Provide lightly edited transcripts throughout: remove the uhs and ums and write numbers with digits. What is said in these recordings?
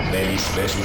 Pelispesu.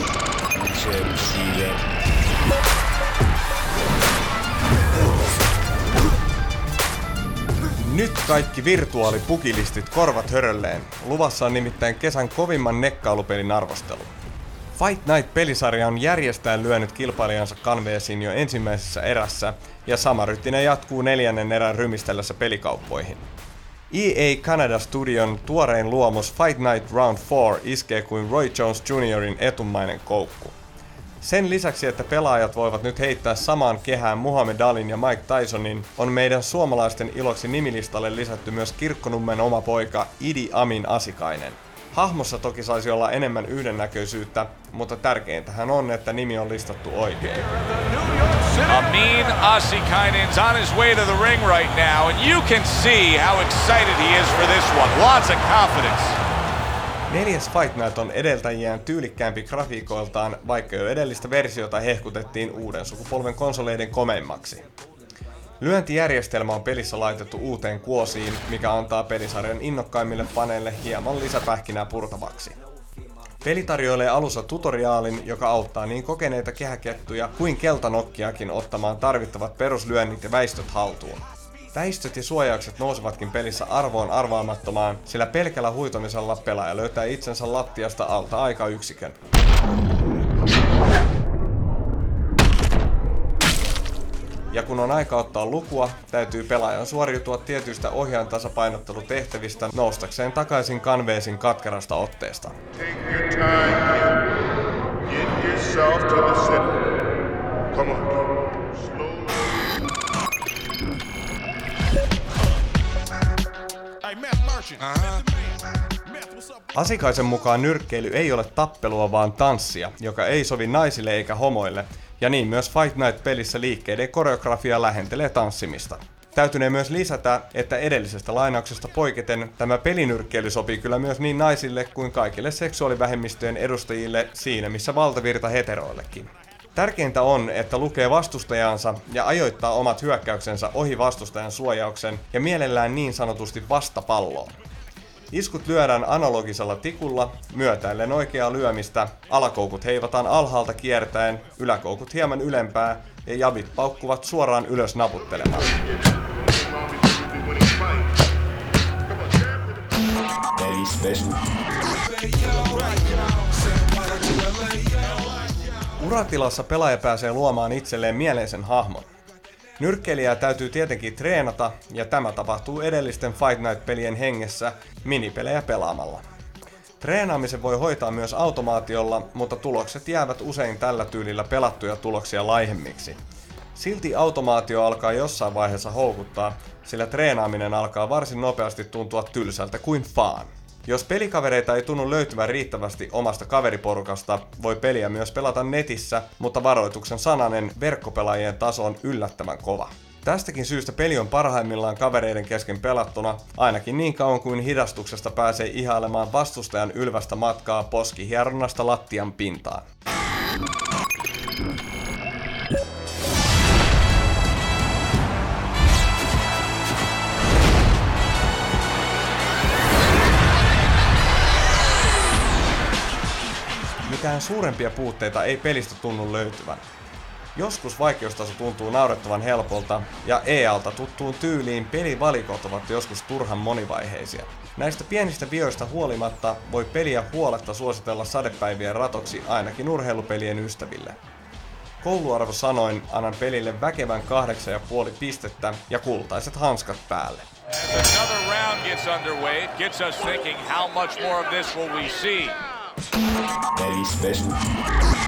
Nyt kaikki virtuaalipukilistit korvat hörölleen. Luvassa on nimittäin kesän kovimman nekkailupelin arvostelu. Fight Night-pelisarja on järjestään lyönyt kilpailijansa kanveesiin jo ensimmäisessä erässä, ja sama rytinä jatkuu 4. erän rymistellessä pelikauppoihin. EA Canada Studion tuorein luomus Fight Night Round 4 iskee kuin Roy Jones Jr.'in etumainen koukku. Sen lisäksi, että pelaajat voivat nyt heittää samaan kehään Muhammad Alin ja Mike Tysonin, on meidän suomalaisten iloksi nimilistalle lisätty myös Kirkkonummen oma poika Idi Amin Asikainen. Hahmossa toki saisi olla enemmän yhdennäköisyyttä, mutta tärkeintähän on, että nimi on listattu oikein. Amin Asikainen's on his way to the ring right now, and you can see how excited he is for this one. Lots of confidence. 4. Fight Night on edeltäjiään tyylikkäämpi grafiikoiltaan, vaikka jo edellistä versiota hehkutettiin uuden sukupolven konsoleiden komeimmaksi. Lyöntijärjestelmä on pelissä laitettu uuteen kuosiin, mikä antaa pelisarjan innokkaimmille faneille hieman lisäpähkinää purtavaksi. Peli tarjoilee alussa tutoriaalin, joka auttaa niin kokeneita kehäkettuja kuin keltanokkiakin ottamaan tarvittavat peruslyönnit ja väistöt haltuun. Väistöt ja suojaukset nousevatkin pelissä arvoon arvaamattomaan, sillä pelkällä huitomisella pelaaja löytää itsensä lattiasta alta aikayksikön. Ja kun on aika ottaa lukua, täytyy pelaajan suoriutua tietyistä ohjaan tasapainottelutehtävistä noustakseen takaisin kanveesin katkerasta otteesta. Asikaisen mukaan nyrkkeily ei ole tappelua vaan tanssia, joka ei sovi naisille eikä homoille, ja niin myös Fight Night-pelissä liikkeiden koreografia lähentelee tanssimista. Täytynee myös lisätä, että edellisestä lainauksesta poiketen tämä pelinyrkkeily sopii kyllä myös niin naisille kuin kaikille seksuaalivähemmistöjen edustajille siinä missä valtavirta heteroillekin. Tärkeintä on, että lukee vastustajansa ja ajoittaa omat hyökkäyksensä ohi vastustajan suojauksen ja mielellään niin sanotusti vastapalloon. Iskut lyödään analogisella tikulla, myötäillen oikeaa lyömistä, alakoukut heivataan alhaalta kiertäen, yläkoukut hieman ylempää ja jabit paukkuvat suoraan ylös naputtelemaan. Uratilassa pelaaja pääsee luomaan itselleen mieleisen hahmon. Nyrkkeilijää täytyy tietenkin treenata, ja tämä tapahtuu edellisten Fight Night-pelien hengessä minipelejä pelaamalla. Treenaamisen voi hoitaa myös automaatiolla, mutta tulokset jäävät usein tällä tyylillä pelattuja tuloksia laihemmiksi. Silti automaatio alkaa jossain vaiheessa houkuttaa, sillä treenaaminen alkaa varsin nopeasti tuntua tylsältä kuin faan. Jos pelikavereita ei tunnu löytyvän riittävästi omasta kaveriporukasta, voi peliä myös pelata netissä, mutta varoituksen sananen verkkopelaajien taso on yllättävän kova. Tästäkin syystä peli on parhaimmillaan kavereiden kesken pelattuna, ainakin niin kauan kuin hidastuksesta pääsee ihailemaan vastustajan ylvästä matkaa poskihieronnasta lattian pintaan. Mitään suurempia puutteita ei pelistä tunnu löytyvän. Joskus vaikeustaso tuntuu naurettavan helpolta, ja EA:lta tuttuun tyyliin pelivalikot ovat joskus turhan monivaiheisia. Näistä pienistä vioista huolimatta voi peliä huoletta suositella sadepäivien ratoksi ainakin urheilupelien ystäville. Kouluarvo sanoin annan pelille väkevän 8,5 pistettä ja kultaiset hanskat päälle. Another round gets underway. It gets us thinking, how much more of this will we see? Pelispesu.